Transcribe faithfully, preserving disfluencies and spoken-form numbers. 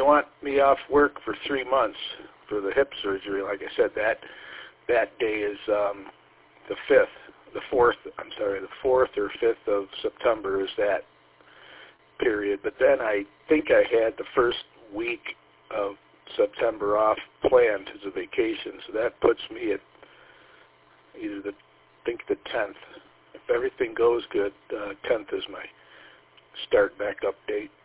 want me off work for three months for the hip surgery. Like I said, that that day is um, the fifth, the fourth. I'm sorry, the fourth or fifth of September is that period. But then I think I had the first week of September off planned as a vacation, so that puts me at either the I think the tenth. If everything goes good, uh, tenth is my start back up date.